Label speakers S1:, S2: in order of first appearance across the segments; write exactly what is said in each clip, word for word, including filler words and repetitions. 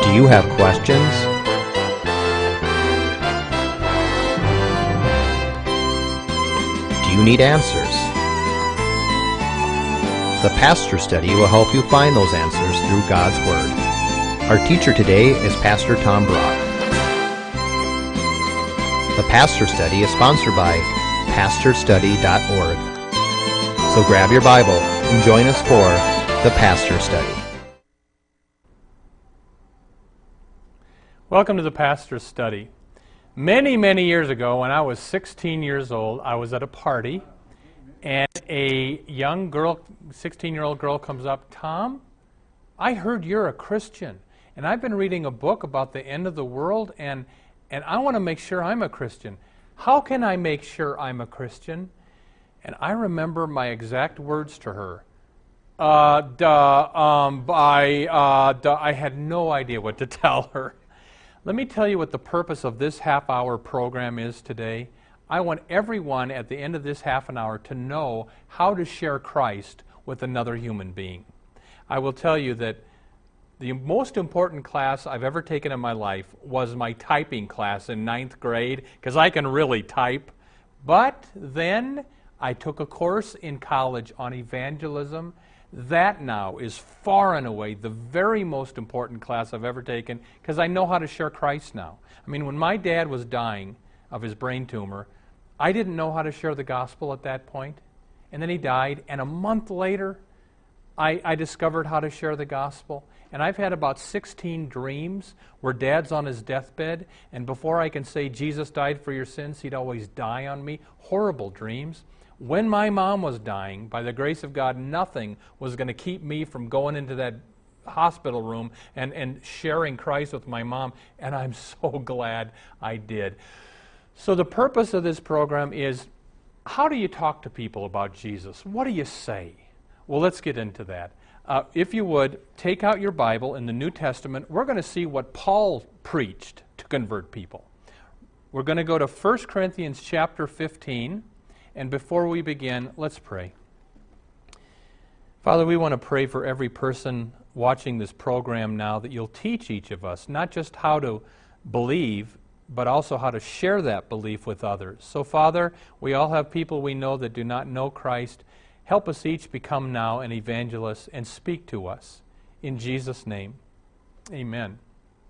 S1: Do you have questions? Do you need answers? The Pastor Study will help you find those answers through God's Word. Our teacher today is Pastor Tom Brock. The Pastor Study is sponsored by pastor study dot org. So grab your Bible and join us for the Pastor Study.
S2: Welcome to the Pastor's Study. Many, many years ago, when I was sixteen years old, I was at a party, and a young girl, sixteen-year-old girl comes up, "Tom, I heard you're a Christian, and I've been reading a book about the end of the world, and, and I want to make sure I'm a Christian. How can I make sure I'm a Christian?" And I remember my exact words to her. Uh, duh, um, I, uh, duh. I had no idea what to tell her. Let me tell you what the purpose of this half-hour program is today. I want everyone at the end of this half an hour to know how to share Christ with another human being. I will tell you that the most important class I've ever taken in my life was my typing class in ninth grade, because I can really type. But then I took a course in college on evangelism. That now is far and away the very most important class I've ever taken, because I know how to share Christ now. I mean, when my dad was dying of his brain tumor, I didn't know how to share the gospel at that point. And then he died, and a month later, I, I discovered how to share the gospel. And I've had about sixteen dreams where Dad's on his deathbed, and before I can say, "Jesus died for your sins," he'd always die on me. Horrible dreams. When my mom was dying, by the grace of God, nothing was going to keep me from going into that hospital room and, and sharing Christ with my mom, and I'm so glad I did. So the purpose of this program is, how do you talk to people about Jesus? What do you say? Well, let's get into that. Uh, if you would, take out your Bible in the New Testament. We're going to see what Paul preached to convert people. We're going to go to First Corinthians chapter fifteen. And before we begin, let's pray. Father, we want to pray for every person watching this program now, that you'll teach each of us not just how to believe, but also how to share that belief with others. So, Father, we all have people we know that do not know Christ. Help us each become now an evangelist and speak to us. In Jesus' name, amen.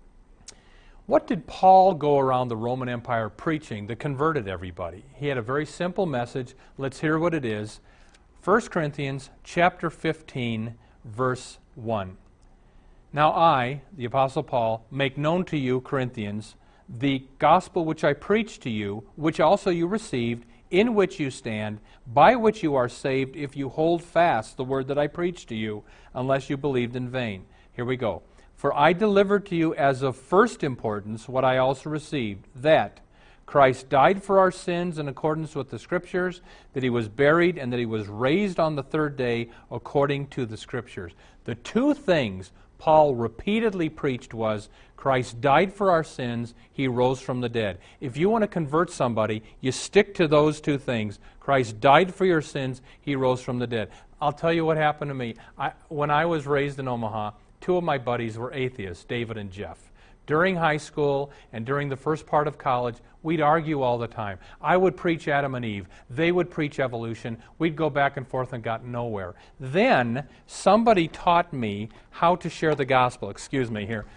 S2: What did Paul go around the Roman Empire preaching that converted everybody? He had a very simple message. Let's hear what it is. First Corinthians chapter fifteen, verse one. "Now I, the Apostle Paul, make known to you, Corinthians, the gospel which I preached to you, which also you received, in which you stand, by which you are saved, if you hold fast the word that I preached to you, unless you believed in vain." Here we go. "For I delivered to you as of first importance what I also received, that Christ died for our sins in accordance with the Scriptures, that he was buried, and that he was raised on the third day according to the Scriptures." The two things Paul repeatedly preached was, Christ died for our sins, he rose from the dead. If you want to convert somebody, you stick to those two things. Christ died for your sins, he rose from the dead. I'll tell you what happened to me. I, when I was raised in Omaha, two of my buddies were atheists, David and Jeff. During high school and during the first part of college, we'd argue all the time. I would preach Adam and Eve. They would preach evolution. We'd go back and forth and got nowhere. Then somebody taught me how to share the gospel, excuse me here,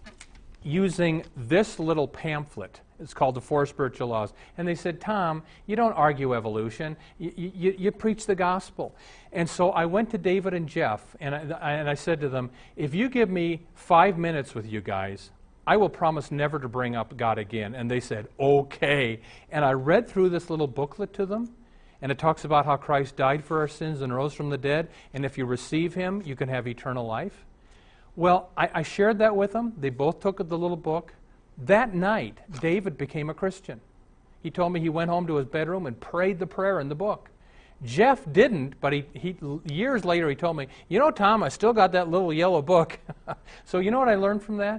S2: using this little pamphlet. It's called The Four Spiritual Laws. And they said, "Tom, you don't argue evolution. You, you, you preach the gospel." And so I went to David and Jeff, and I, and I said to them, "If you give me five minutes with you guys, I will promise never to bring up God again." And they said, "Okay." And I read through this little booklet to them, and it talks about how Christ died for our sins and rose from the dead, and if you receive him, you can have eternal life. Well, I, I shared that with them. They both took the little book. That night, David became a Christian. He told me he went home to his bedroom and prayed the prayer in the book. Jeff didn't, but he, he years later he told me, "You know, Tom, I still got that little yellow book." So you know what I learned from that?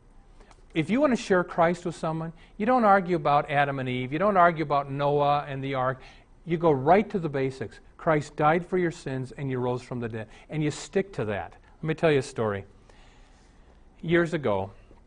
S2: If you want to share Christ with someone, you don't argue about Adam and Eve. You don't argue about Noah and the ark. You go right to the basics. Christ died for your sins and you rose from the dead. And you stick to that. Let me tell you a story. Years ago,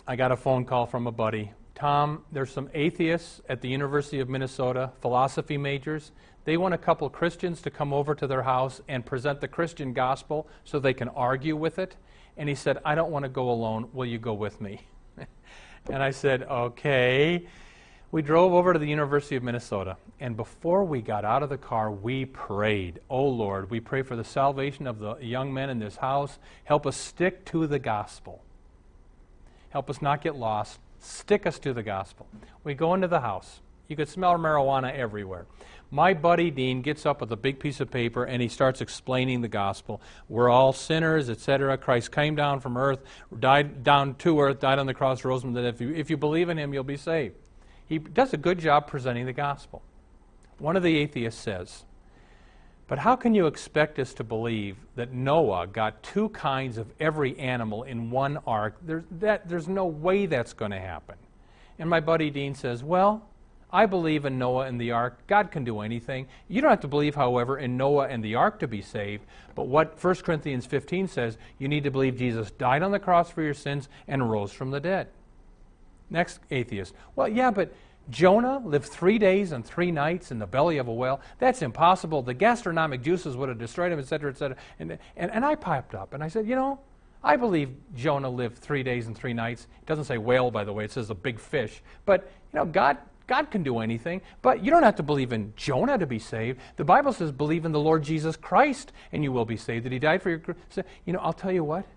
S2: I got a phone call from a buddy. Tom, there's some atheists at the University of Minnesota, philosophy majors. They want a couple Christians to come over to their house and present the Christian gospel so they can argue with it. And he said, I don't want to go alone. Will you go with me? And I said, okay. We drove over to the University of Minnesota, and before we got out of the car, we prayed. Oh, Lord, we pray for the salvation of the young men in this house. Help us stick to the gospel. Help us not get lost. Stick us to the gospel. We go into the house. You could smell marijuana everywhere. My buddy Dean gets up with a big piece of paper, and he starts explaining the gospel. We're all sinners, et cetera. Christ came down from earth, died down to earth, died on the cross, rose from the dead. If you, if you believe in him, you'll be saved. He does a good job presenting the gospel. One of the atheists says, but how can you expect us to believe that Noah got two kinds of every animal in one ark? There's, that, there's no way that's going to happen. And my buddy Dean says, well, I believe in Noah and the ark. God can do anything. You don't have to believe, however, in Noah and the ark to be saved. But what First Corinthians fifteen says, you need to believe Jesus died on the cross for your sins and rose from the dead. Next atheist. Well, yeah, but Jonah lived three days and three nights in the belly of a whale. That's impossible. The gastronomic juices would have destroyed him, et cetera, et cetera. And, and, and I piped up and I said, you know, I believe Jonah lived three days and three nights. It doesn't say whale, by the way. It says a big fish. But, you know, God, God can do anything. But you don't have to believe in Jonah to be saved. The Bible says believe in the Lord Jesus Christ and you will be saved. That he died for your... You know, I'll tell you what.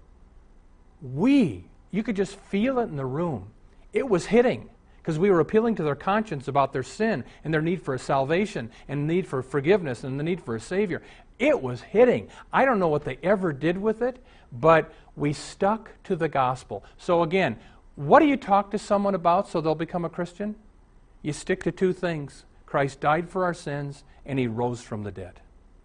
S2: We, you could just feel it in the room. It was hitting because we were appealing to their conscience about their sin and their need for a salvation and need for forgiveness and the need for a Savior. It was hitting. I don't know what they ever did with it, but we stuck to the gospel. So again, what do you talk to someone about so they'll become a Christian? You stick to two things. Christ died for our sins and he rose from the dead.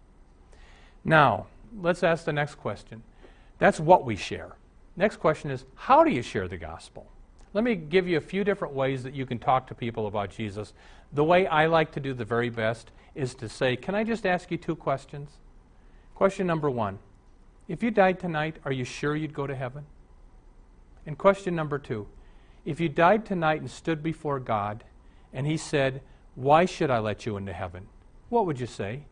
S2: Now, let's ask the next question. That's what we share. Next question is, how do you share the gospel? Let me give you a few different ways that you can talk to people about Jesus. The way I like to do the very best is to say, can I just ask you two questions? Question number one, if you died tonight, are you sure you'd go to heaven? And question number two, if you died tonight and stood before God and he said, why should I let you into heaven? What would you say?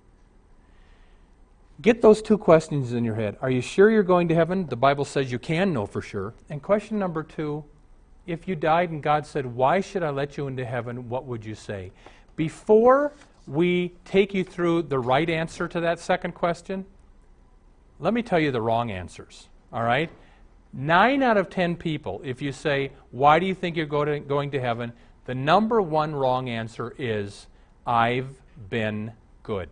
S2: Get those two questions in your head. Are you sure you're going to heaven? The Bible says you can know for sure. And question number two, if you died and God said, why should I let you into heaven, what would you say? Before we take you through the right answer to that second question, let me tell you the wrong answers, all right? Nine out of ten people, if you say, why do you think you're going to heaven, the number one wrong answer is, I've been good.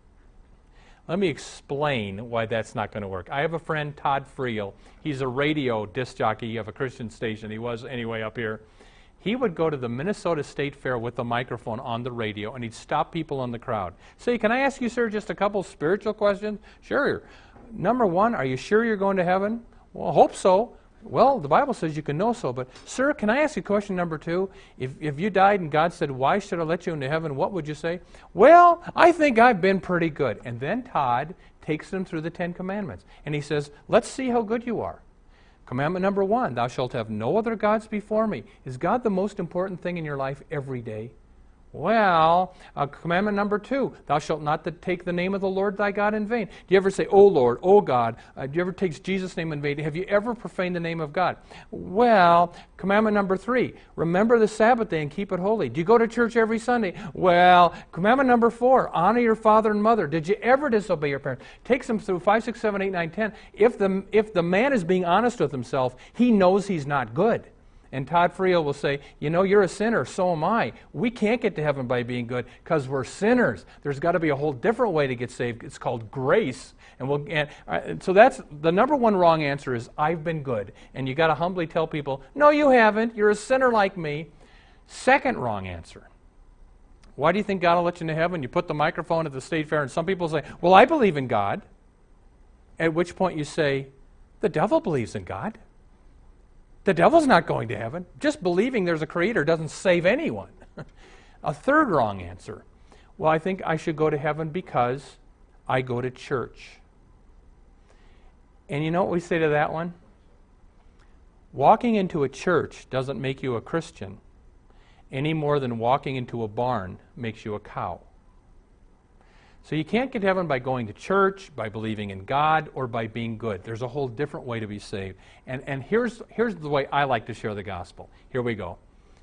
S2: Let me explain why that's not going to work. I have a friend, Todd Friel. He's a radio disc jockey of a Christian station. He was anyway up here. He would go to the Minnesota State Fair with a microphone on the radio, and he'd stop people in the crowd. Say, can I ask you, sir, just a couple spiritual questions? Sure. Number one, are you sure you're going to heaven? Well, I hope so. Well, the Bible says you can know so, but sir, can I ask you question number two? If, if you died and God said, why should I let you into heaven, what would you say? Well, I think I've been pretty good. And then Todd takes them through the Ten Commandments. And he says, let's see how good you are. Commandment number one, thou shalt have no other gods before me. Is God the most important thing in your life every day? Well, uh, commandment number two, thou shalt not take the name of the Lord thy God in vain. Do you ever say, oh Lord, oh God? Uh, do you ever take Jesus' name in vain? Have you ever profaned the name of God? Well, commandment number three, remember the Sabbath day and keep it holy. Do you go to church every Sunday? Well, commandment number four, honor your father and mother. Did you ever disobey your parents? Takes them through five, six, seven, eight, nine, ten. If the, if the man is being honest with himself, he knows he's not good. And Todd Friel will say, you know, you're a sinner, so am I. We can't get to heaven by being good because we're sinners. There's got to be a whole different way to get saved. It's called grace. And we'll and, uh, so that's the number one wrong answer is, I've been good. And you got to humbly tell people, no, you haven't. You're a sinner like me. Second wrong answer. Why do you think God will let you into heaven? You put the microphone at the state fair and some people say, well, I believe in God. At which point you say, the devil believes in God. The devil's not going to heaven. Just believing there's a creator doesn't save anyone. A third wrong answer. Well, I think I should go to heaven because I go to church. And you know what we say to that one? Walking into a church doesn't make you a Christian any more than walking into a barn makes you a cow. So you can't get to heaven by going to church, by believing in God, or by being good. There's a whole different way to be saved. And, and here's, here's the way I like to share the gospel. Here we go.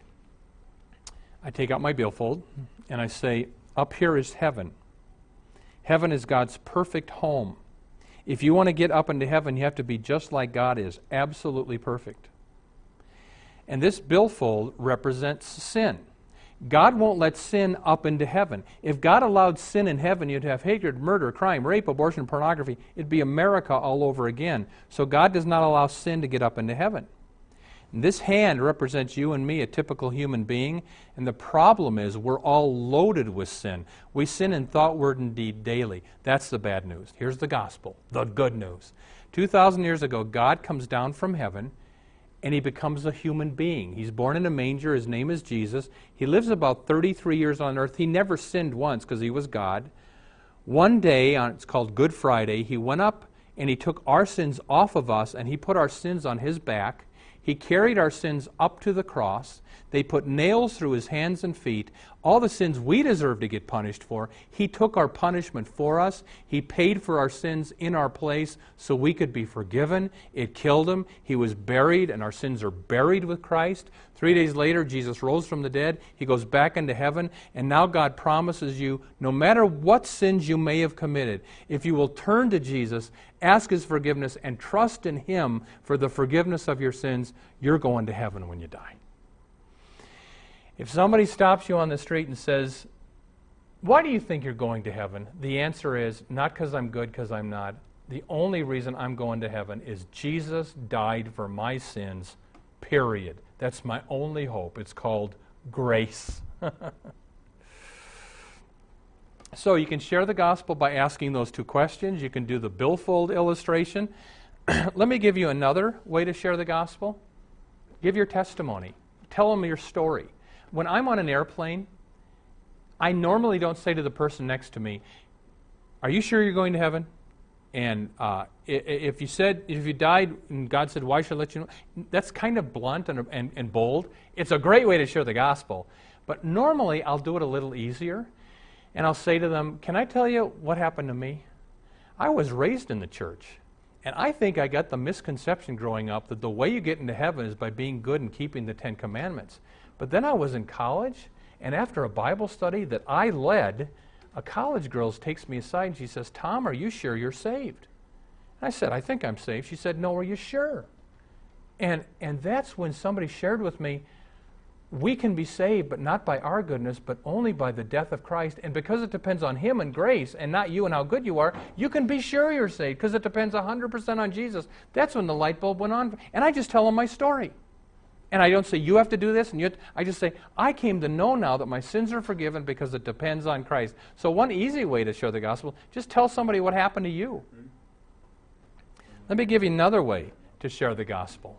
S2: I take out my billfold, and I say, up here is heaven. Heaven is God's perfect home. If you want to get up into heaven, you have to be just like God is, absolutely perfect. And this billfold represents sin. God won't let sin up into heaven. If God allowed sin in heaven, you'd have hatred, murder, crime, rape, abortion, pornography. It'd be America all over again. So God does not allow sin to get up into heaven. And this hand represents you and me, a typical human being. And the problem is we're all loaded with sin. We sin in thought, word, and deed daily. That's the bad news. Here's the gospel, the good news. two thousand years ago, God comes down from heaven, and he becomes a human being. He's born in a manger. His name is Jesus. He lives about thirty-three years on earth. He never sinned once because he was God. One day, on, it's called Good Friday, he went up and he took our sins off of us and he put our sins on his back. He carried our sins up to the cross. They put nails through his hands and feet. All the sins we deserve to get punished for, he took our punishment for us. He paid for our sins in our place so we could be forgiven. It killed him. He was buried, and our sins are buried with Christ. Three days later, Jesus rose from the dead. He goes back into heaven, and now God promises you, no matter what sins you may have committed, if you will turn to Jesus, ask his forgiveness, and trust in him for the forgiveness of your sins, you're going to heaven when you die. If somebody stops you on the street and says, why do you think you're going to heaven? The answer is, not because I'm good, because I'm not. The only reason I'm going to heaven is Jesus died for my sins, period. That's my only hope. It's called grace. So you can share the gospel by asking those two questions. You can do the billfold illustration. Let me give you another way to share the gospel. Give your testimony. Tell them your story. When I'm on an airplane, I normally don't say to the person next to me, are you sure you're going to heaven? And uh, if you said, if you died and God said, why should I let you know? That's kind of blunt and, and, and bold. It's a great way to share the gospel. But normally I'll do it a little easier. And I'll say to them, can I tell you what happened to me? I was raised in the church. And I think I got the misconception growing up that the way you get into heaven is by being good and keeping the Ten Commandments. But then I was in college, and after a Bible study that I led, a college girl takes me aside and she says, Tom, are you sure you're saved? I said, I think I'm saved. She said, no, are you sure? And, and that's when somebody shared with me, we can be saved, but not by our goodness, but only by the death of Christ. And because it depends on him and grace, and not you and how good you are, you can be sure you're saved, because it depends one hundred percent on Jesus. That's when the light bulb went on. And I just tell them my story. And I don't say, you have to do this, and you have to, I just say, I came to know now that my sins are forgiven because it depends on Christ. So one easy way to share the gospel, just tell somebody what happened to you. Let me give you another way to share the gospel.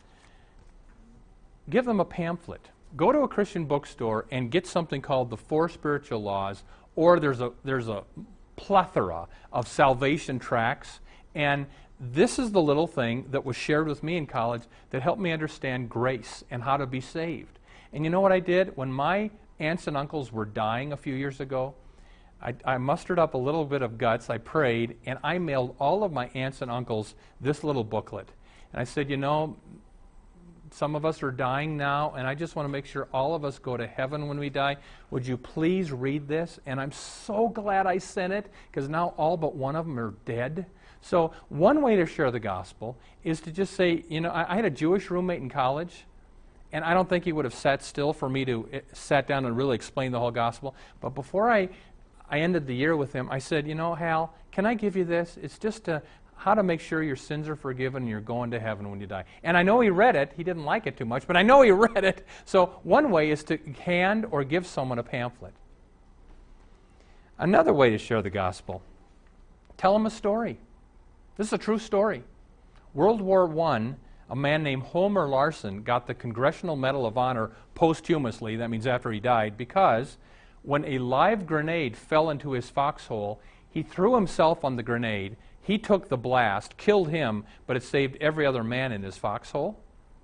S2: Give them a pamphlet. Go to a Christian bookstore and get something called the Four Spiritual Laws, or there's a, there's a plethora of salvation tracts, and this is the little thing that was shared with me in college that helped me understand grace and how to be saved. And you know what I did? When my aunts and uncles were dying a few years ago, I, I mustered up a little bit of guts, I prayed, and I mailed all of my aunts and uncles this little booklet. And I said, you know, some of us are dying now, and I just want to make sure all of us go to heaven when we die. Would you please read this? And I'm so glad I sent it, because now all but one of them are dead. So one way to share the gospel is to just say, you know, I, I had a Jewish roommate in college, and I don't think he would have sat still for me to uh, sat down and really explain the whole gospel. But before I, I ended the year with him, I said, you know, Hal, can I give you this? It's just to, how to make sure your sins are forgiven and you're going to heaven when you die. And I know he read it. He didn't like it too much, but I know he read it. So one way is to hand or give someone a pamphlet. Another way to share the gospel, tell them a story. This is a true story. World War One, a man named Homer Larson got the Congressional Medal of Honor posthumously, that means after he died, because when a live grenade fell into his foxhole, he threw himself on the grenade, he took the blast, killed him, but it saved every other man in his foxhole.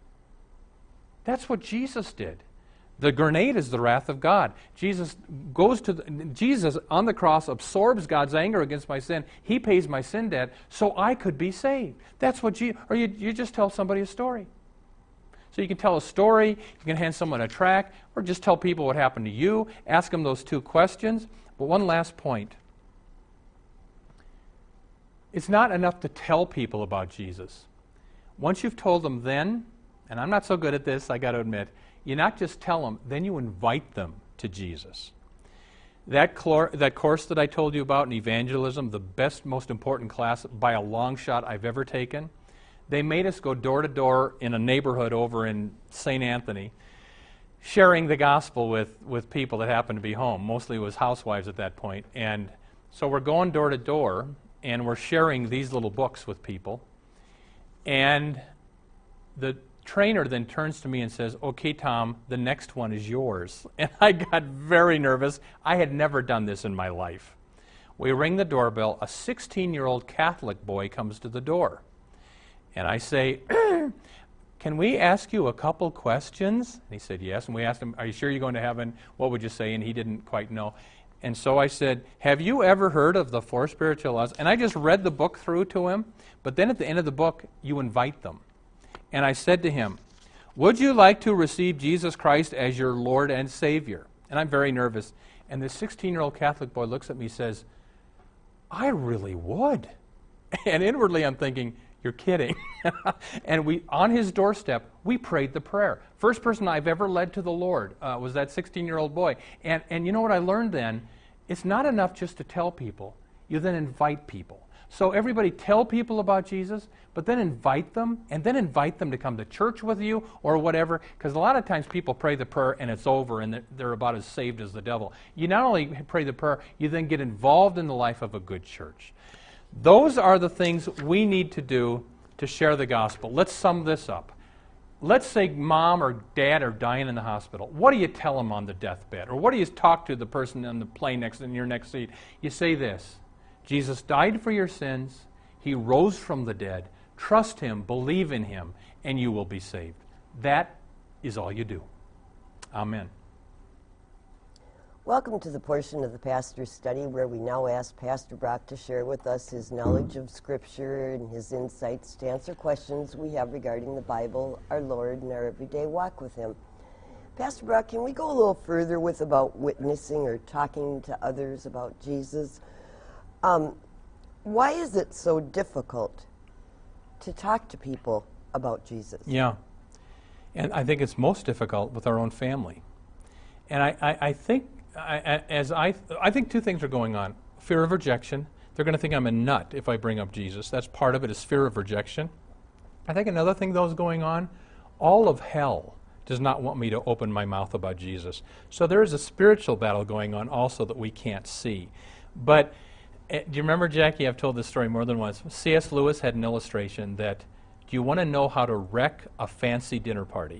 S2: That's what Jesus did. The grenade is the wrath of God. Jesus goes to the, Jesus on the cross absorbs God's anger against my sin. He pays my sin debt so I could be saved. That's what Jesus, or you, you just tell somebody a story. So you can tell a story, you can hand someone a tract, or just tell people what happened to you, ask them those two questions. But one last point. It's not enough to tell people about Jesus. Once you've told them then, and I'm not so good at this, I got to admit, you not just tell them, then you invite them to Jesus. That, clor- that course that I told you about in evangelism, the best, most important class by a long shot I've ever taken, they made us go door to door in a neighborhood over in Saint Anthony, sharing the gospel with, with people that happened to be home. Mostly it was housewives at that point. And so we're going door to door, and we're sharing these little books with people. And the trainer then turns to me and says, "Okay, Tom, the next one is yours." And I got very nervous. I had never done this in my life. We ring the doorbell. A sixteen-year-old Catholic boy comes to the door. And I say, "Can we ask you a couple questions?" And he said, "Yes." And we asked him, "Are you sure you're going to heaven? What would you say?" And he didn't quite know. And so I said, "Have you ever heard of the Four Spiritual Laws?" And I just read the book through to him. But then at the end of the book, you invite them. And I said to him, "Would you like to receive Jesus Christ as your Lord and Savior?" And I'm very nervous. And this sixteen-year-old Catholic boy looks at me and says, "I really would." And inwardly I'm thinking, you're kidding. And we, on his doorstep, we prayed the prayer. First person I've ever led to the Lord uh, was that sixteen-year-old boy. And, and you know what I learned then? It's not enough just to tell people. You then invite people. So everybody tell people about Jesus, but then invite them, and then invite them to come to church with you or whatever, because a lot of times people pray the prayer and it's over and they're about as saved as the devil. You not only pray the prayer, you then get involved in the life of a good church. Those are the things we need to do to share the gospel. Let's sum this up. Let's say mom or dad are dying in the hospital. What do you tell them on the deathbed? Or what do you talk to the person on the plane next in your next seat? You say this: Jesus died for your sins. He rose from the dead. Trust Him, believe in Him, and you will be saved. That is all you do. Amen.
S3: Welcome to the portion of the Pastor's Study where we now ask Pastor Brock to share with us his knowledge of Scripture and his insights to answer questions we have regarding the Bible, our Lord, and our everyday walk with Him. Pastor Brock, can we go a little further with about witnessing or talking to others about Jesus? Um, why is it so difficult to talk to people about Jesus?
S2: Yeah. And I think it's most difficult with our own family. And I, I, I think I, as I, I think two things are going on. Fear of rejection. They're going to think I'm a nut if I bring up Jesus. That's part of it, is fear of rejection. I think another thing, though, is going on. All of hell does not want me to open my mouth about Jesus. So there is a spiritual battle going on also that we can't see. But uh, do you remember, Jackie, I've told this story more than once. C S Lewis had an illustration that, do you want to know how to wreck a fancy dinner party?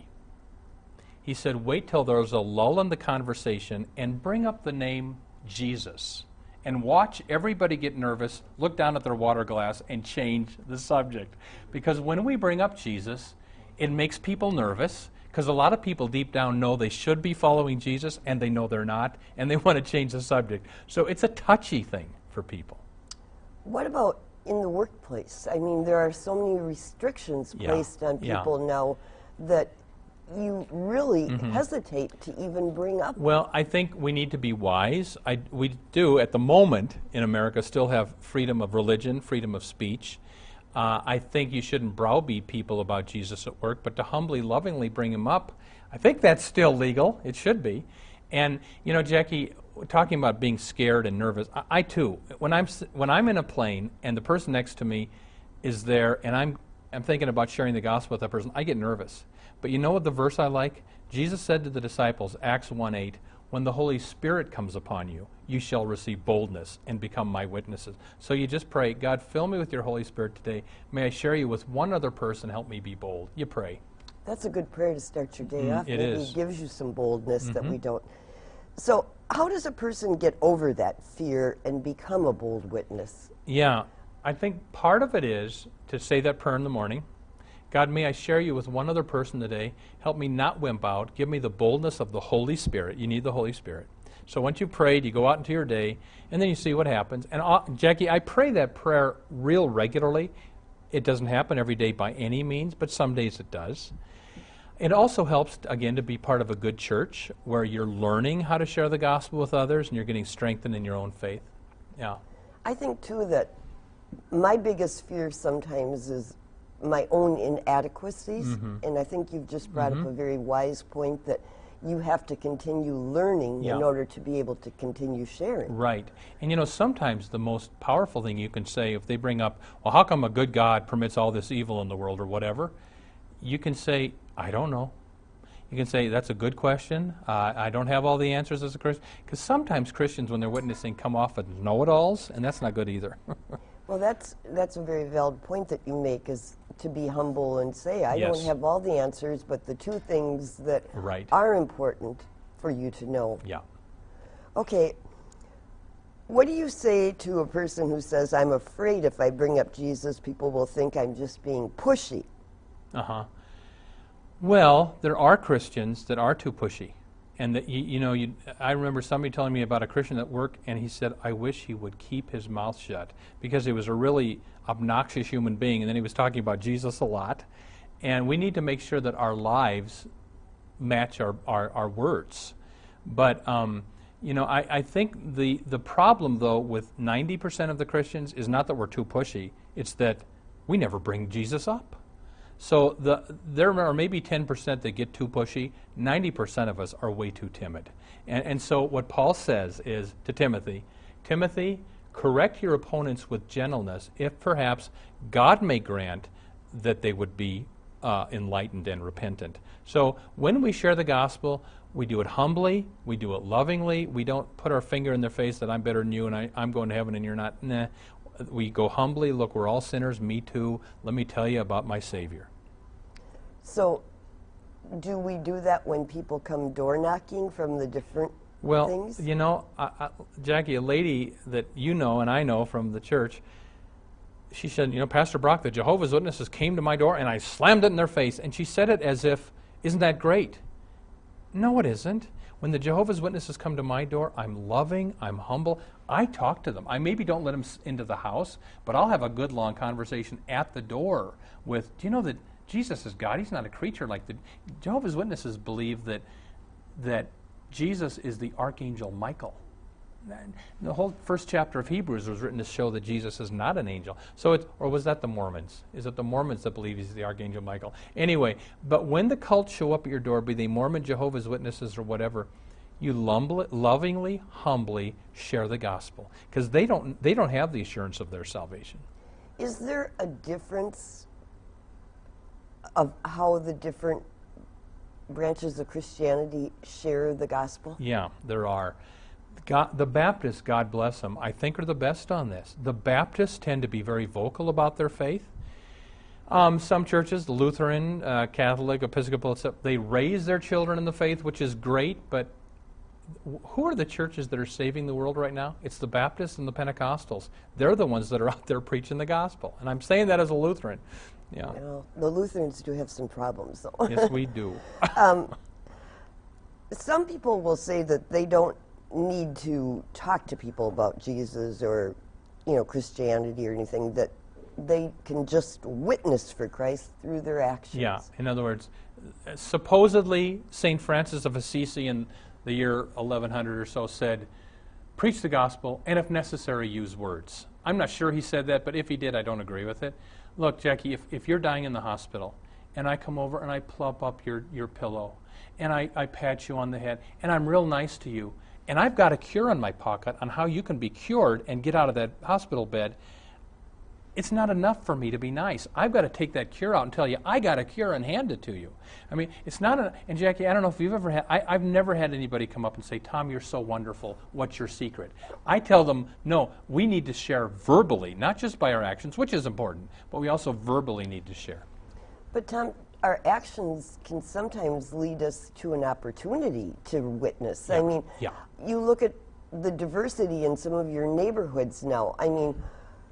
S2: He said, wait till there's a lull in the conversation and bring up the name Jesus. And watch everybody get nervous, look down at their water glass, and change the subject. Because when we bring up Jesus, it makes people nervous, because a lot of people deep down know they should be following Jesus, and they know they're not, and they want to change the subject. So it's a touchy thing for people.
S3: What about in the workplace? I mean, there are so many restrictions
S2: Yeah.
S3: placed on
S2: Yeah.
S3: people now that you really
S2: Mm-hmm.
S3: hesitate to even bring up.
S2: Well, I think we need to be wise. I, we do, at the moment, in America, still have freedom of religion, freedom of speech. Uh, I think you shouldn't browbeat people about Jesus at work, but to humbly, lovingly bring him up, I think that's still legal. It should be. And, you know, Jackie, talking about being scared and nervous, I, I too, when I'm, when I'm in a plane and the person next to me is there and I'm, I'm thinking about sharing the gospel with that person, I get nervous. But you know what the verse I like? Jesus said to the disciples, Acts one eight, when the Holy Spirit comes upon you, you shall receive boldness and become my witnesses. So you just pray, God, fill me with your Holy Spirit today. May I share you with one other person, help me be bold. You pray.
S3: That's a good prayer to start your day
S2: Mm,
S3: off.
S2: it
S3: Maybe
S2: is.
S3: it gives you some boldness
S2: Mm-hmm.
S3: that we don't. So how does a person get over that fear and become a bold witness?
S2: Yeah, I think part of it is to say that prayer in the morning. God, may I share you with one other person today. Help me not wimp out. Give me the boldness of the Holy Spirit. You need the Holy Spirit. So once you've prayed, you go out into your day, and then you see what happens. And uh, Jackie, I pray that prayer real regularly. It doesn't happen every day by any means, but some days it does. It also helps, again, to be part of a good church where you're learning how to share the gospel with others and you're getting strengthened in your own faith. Yeah.
S3: I think, too, that my biggest fear sometimes is my own inadequacies, mm-hmm. and I think you've just brought mm-hmm. up a very wise point that you have to continue learning yeah. in order to be able to continue sharing.
S2: Right. And, you know, sometimes the most powerful thing you can say, if they bring up, well, how come a good God permits all this evil in the world or whatever, you can say, I don't know. You can say, that's a good question. Uh, I don't have all the answers as a Christian. Because sometimes Christians, when they're witnessing, come off as know-it-alls, and that's not good either.
S3: Well, that's that's a very valid point that you make, is to be humble and say, I
S2: yes.
S3: don't have all the answers, but the two things that
S2: right.
S3: are important for you to know.
S2: Yeah.
S3: Okay. What do you say to a person who says, I'm afraid if I bring up Jesus, people will think I'm just being pushy?
S2: Uh-huh. Well, there are Christians that are too pushy. And that you, you know, you, I remember somebody telling me about a Christian at work, and he said, I wish he would keep his mouth shut, because he was a really obnoxious human being, and then he was talking about Jesus a lot. And we need to make sure that our lives match our, our, our words. But, um, you know, I, I think the, the problem, though, with ninety percent of the Christians is not that we're too pushy, it's that we never bring Jesus up. So the, there are maybe ten percent that get too pushy. ninety percent of us are way too timid. And, and so what Paul says is to Timothy, Timothy, correct your opponents with gentleness, if perhaps God may grant that they would be uh, enlightened and repentant. So when we share the gospel, we do it humbly, we do it lovingly. We don't put our finger in their face that I'm better than you and I, I'm going to heaven and you're not. Nah. We go humbly, look, we're all sinners, me too. Let me tell you about my Savior.
S3: So, do we do that when people come door knocking from the different
S2: well,
S3: things?
S2: Well, you know, I, I, Jackie, a lady that you know and I know from the church, she said, you know, Pastor Brock, the Jehovah's Witnesses came to my door and I slammed it in their face. And she said it as if, isn't that great? No, it isn't. When the Jehovah's Witnesses come to my door, I'm loving, I'm humble. I talk to them. I maybe don't let them into the house, but I'll have a good long conversation at the door with, do you know that Jesus is God? He's not a creature like the Jehovah's Witnesses believe that that Jesus is the Archangel Michael. The whole first chapter of Hebrews was written to show that Jesus is not an angel. So, it, or was that the Mormons? Is it the Mormons that believe he's the Archangel Michael? Anyway, but when the cults show up at your door, be they Mormon, Jehovah's Witnesses, or whatever, you lumble, lovingly, humbly share the gospel, because they don't they don't have the assurance of their salvation.
S3: Is there a difference of how the different branches of Christianity share the gospel?
S2: Yeah, there are. God, the Baptists, God bless them, I think are the best on this. The Baptists tend to be very vocal about their faith. Um, some churches, the Lutheran, uh, Catholic, Episcopal, et cetera, they raise their children in the faith, which is great, but who are the churches that are saving the world right now? It's the Baptists and the Pentecostals. They're the ones that are out there preaching the gospel. And I'm saying that as a Lutheran. Yeah.
S3: Well, the Lutherans do have some problems, though.
S2: Yes, we do.
S3: um, some people will say that they don't need to talk to people about Jesus or, you know, Christianity or anything, that they can just witness for Christ through their actions.
S2: Yeah. In other words, supposedly Saint Francis of Assisi in the year eleven hundred or so said, preach the gospel, and if necessary, use words. I'm not sure he said that, but if he did, I don't agree with it. Look, Jackie, if, if you're dying in the hospital, and I come over and I plump up your, your pillow, and I, I pat you on the head, and I'm real nice to you, and I've got a cure in my pocket on how you can be cured and get out of that hospital bed, it's not enough for me to be nice. I've got to take that cure out and tell you, I got a cure and hand it to you. I mean, it's not a, and Jackie, I don't know if you've ever had, I, I've never had anybody come up and say, Tom, you're so wonderful. What's your secret? I tell them, no, we need to share verbally, not just by our actions, which is important, but we also verbally need to share.
S3: But Tom, our actions can sometimes lead us to an opportunity to witness.
S2: Yeah.
S3: I mean,
S2: yeah.
S3: you look at the diversity in some of your neighborhoods now. I mean,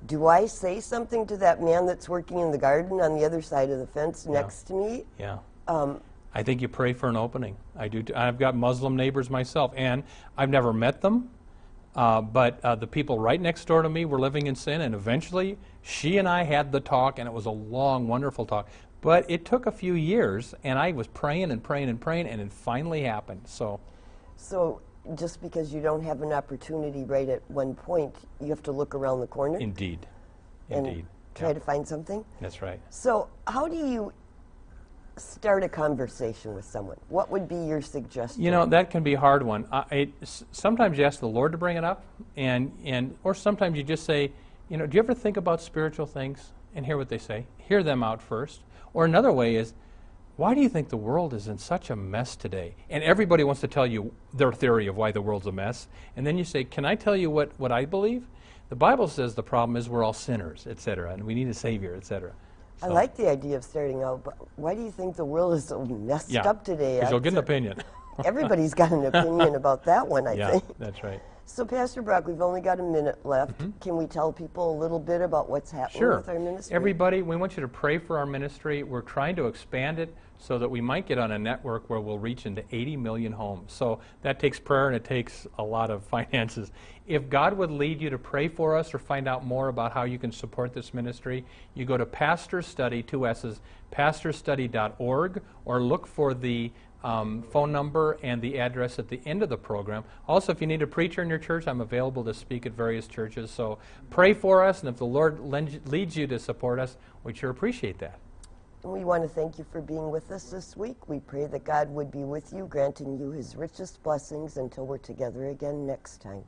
S3: do I say something to that man that's working in the garden on the other side of the fence
S2: Yeah.
S3: next to me?
S2: Yeah.
S3: Um,
S2: I think you pray for an opening. I do. T- I've got Muslim neighbors myself, and I've never met them, uh, but uh, the people right next door to me were living in sin, and eventually she and I had the talk, and it was a long, wonderful talk. But it took a few years, and I was praying and praying and praying, and it finally happened. So,
S3: so just because you don't have an opportunity right at one point, you have to look around the corner
S2: indeed,
S3: and
S2: indeed,
S3: try
S2: yeah.
S3: to find something?
S2: That's right.
S3: So how do you start a conversation with someone? What would be your suggestion?
S2: You know, that can be a hard one. I, it, s- sometimes you ask the Lord to bring it up, and, and or sometimes you just say, you know, do you ever think about spiritual things and hear what they say? Hear them out first. Or another way is, why do you think the world is in such a mess today? And everybody wants to tell you their theory of why the world's a mess. And then you say, can I tell you what, what I believe? The Bible says the problem is we're all sinners, et cetera, and we need a Savior, et cetera.
S3: I
S2: So-
S3: like the idea of starting out, but why do you think the world is so messed
S2: Yeah,
S3: up today?
S2: because you'll get an
S3: That's a-
S2: opinion.
S3: Everybody's got an opinion about that one, I
S2: Yeah,
S3: think.
S2: that's right.
S3: So, Pastor Brock, we've only got a minute left. Can we tell people a little bit about what's happening
S2: Sure.
S3: with our ministry?
S2: Everybody, we want you to pray for our ministry. We're trying to expand it so that we might get on a network where we'll reach into eighty million homes. So that takes prayer and it takes a lot of finances. If God would lead you to pray for us or find out more about how you can support this ministry, you go to Pastor Study, two S's, pastor study dot org, or look for the Um, phone number and the address at the end of the program. Also, if you need a preacher in your church, I'm available to speak at various churches. So pray for us, and if the Lord lend, leads you to support us, we'd sure appreciate that.
S3: We want to thank you for being with us this week. We pray that God would be with you, granting you his richest blessings until we're together again next time.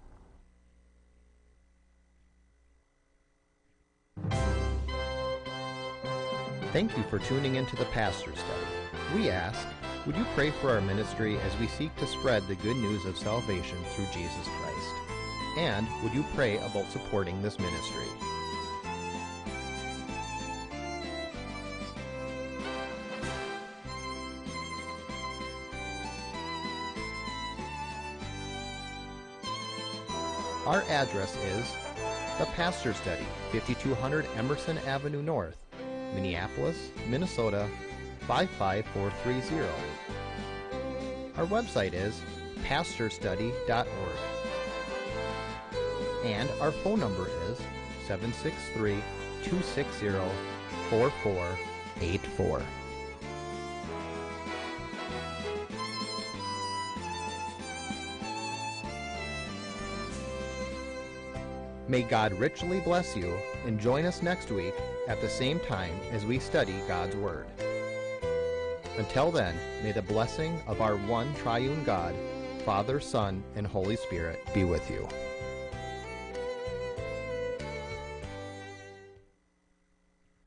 S1: Thank you for tuning into the Pastor Study. We ask, would you pray for our ministry as we seek to spread the good news of salvation through Jesus Christ? And would you pray about supporting this ministry? Our address is The Pastor Study, fifty-two hundred Emerson Avenue North, Minneapolis, Minnesota, five five four three zero. Our website is pastor study dot org. And our phone number is seven six three, two six zero, four four eight four. May God richly bless you, and join us next week at the same time as we study God's Word. Until then, may the blessing of our one triune God, Father, Son, and Holy Spirit be with you.